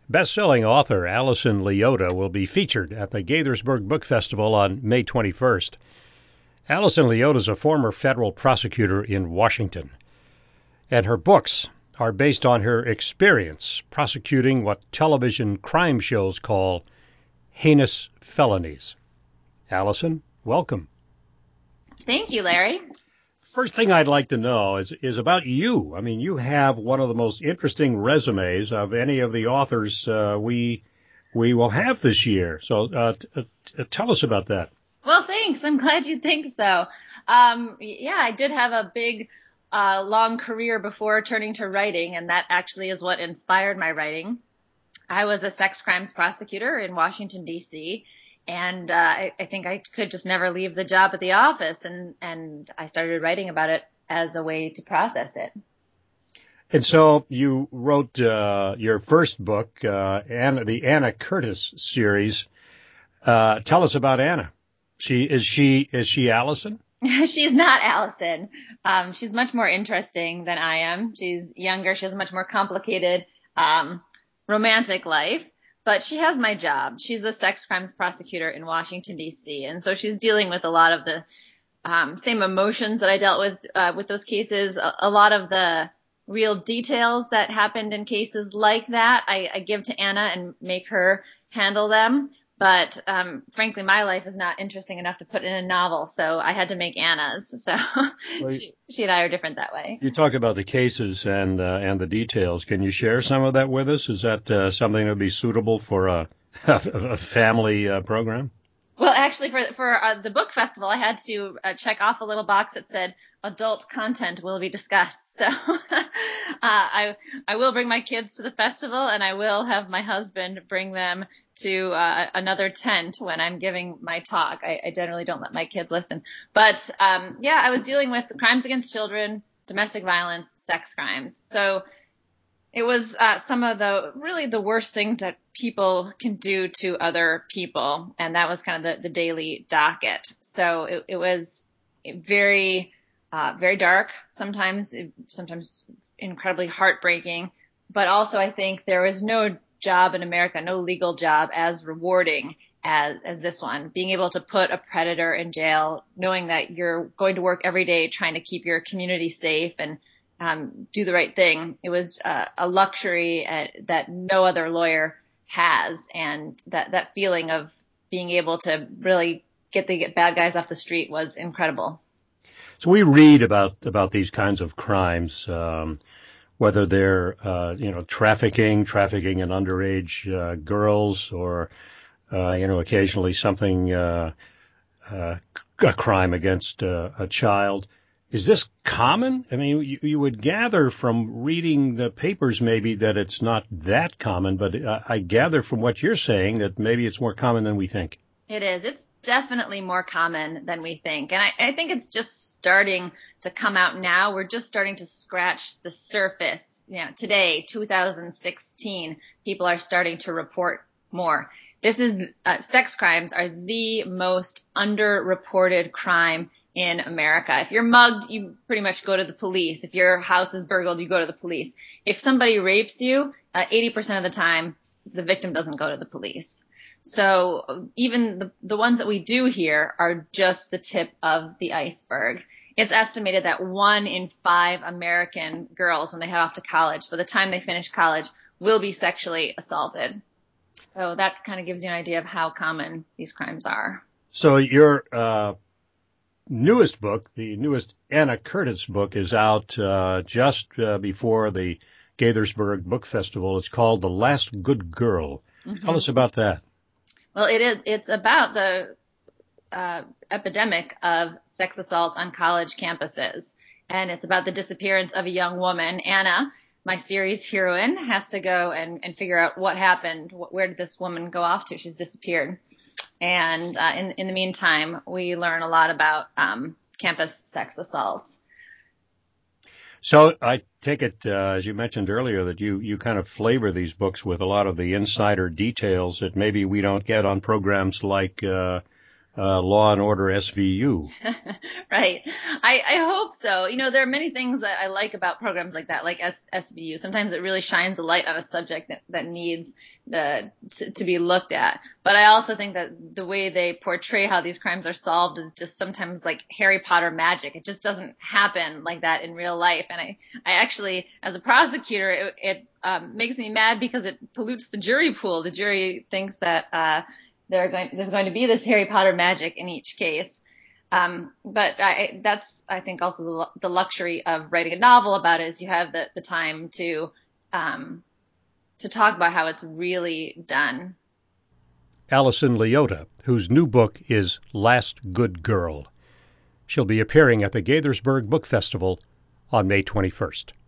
Best-selling author Allison Leota will be featured at the Gaithersburg Book Festival on May 21st. Allison Leota is a former federal prosecutor in Washington, and her books are based on her experience prosecuting what television crime shows call heinous felonies. Allison, welcome. Thank you, Larry. First thing I'd like to know is about you. I mean, you have one of the most interesting resumes of any of the authors we will have this year. So tell us about that. Well, thanks. I'm glad you think so. I did have a big, long career before turning to writing, and that actually is what inspired my writing. I was a sex crimes prosecutor in Washington, D.C., and I think I could just never leave the job at the office, and I started writing about it as a way to process it. And so you wrote your first book, the Anna Curtis series. Tell us about Anna. Is she Allison? She's not Allison. She's much more interesting than I am. She's younger. She has a much more complicated romantic life. But she has my job. She's a sex crimes prosecutor in Washington, D.C., and so she's dealing with a lot of the same emotions that I dealt with those cases. A lot of the real details that happened in cases like that, I give to Anna and make her handle them. But frankly, my life is not interesting enough to put in a novel, so I had to make Anna's. So she and I are different that way. You talked about the cases and the details. Can you share some of that with us? Is that something that would be suitable for a family program? Well, actually, for the book festival, I had to check off a little box that said adult content will be discussed. So I will bring my kids to the festival, and I will have my husband bring them to another tent when I'm giving my talk. I generally don't let my kids listen. But I was dealing with crimes against children, domestic violence, sex crimes. So it was some of the worst things that people can do to other people. And that was kind of the daily docket. So it was very, very dark, sometimes incredibly heartbreaking. But also I think there was no job in America, no legal job as rewarding as this one. Being able to put a predator in jail, knowing that you're going to work every day trying to keep your community safe and do the right thing. It was a luxury that no other lawyer has. And that feeling of being able to really get the bad guys off the street was incredible. So we read about these kinds of crimes, whether they're, trafficking in underage girls or, occasionally something, a crime against a child. Is this common? I mean, you would gather from reading the papers maybe that it's not that common, but I gather from what you're saying that maybe it's more common than we think. It is. It's definitely more common than we think. And I think it's just starting to come out now. We're just starting to scratch the surface. Today, 2016, people are starting to report more. Sex crimes are the most underreported crime in America. If you're mugged, you pretty much go to the police. If your house is burgled, you go to the police. If somebody rapes you, 80% of the time, the victim doesn't go to the police. So even the ones that we do here are just the tip of the iceberg. It's estimated that 1 in 5 American girls, when they head off to college, by the time they finish college, will be sexually assaulted. So that kind of gives you an idea of how common these crimes are. So your newest book, the newest Anna Curtis book, is out just before the Gaithersburg Book Festival. It's called The Last Good Girl. Mm-hmm. Tell us about that. Well, it's about the epidemic of sex assaults on college campuses. And it's about the disappearance of a young woman. Anna, my series heroine, has to go and figure out what happened. Where did this woman go off to? She's disappeared. And in the meantime, we learn a lot about campus sex assaults. So I take it, as you mentioned earlier, that you kind of flavor these books with a lot of the insider details that maybe we don't get on programs like Law and Order SVU. Right. I hope so. There are many things that I like about programs like that, like SVU. Sometimes it really shines a light on a subject that needs to be looked at. But I also think that the way they portray how these crimes are solved is just sometimes like Harry Potter magic. It just doesn't happen like that in real life. And I actually, as a prosecutor, it makes me mad because it pollutes the jury pool. The jury thinks that there's going to be this Harry Potter magic in each case. But that's, I think, also the luxury of writing a novel about it, is you have the time to talk about how it's really done. Allison Leota, whose new book is Last Good Girl. She'll be appearing at the Gaithersburg Book Festival on May 21st.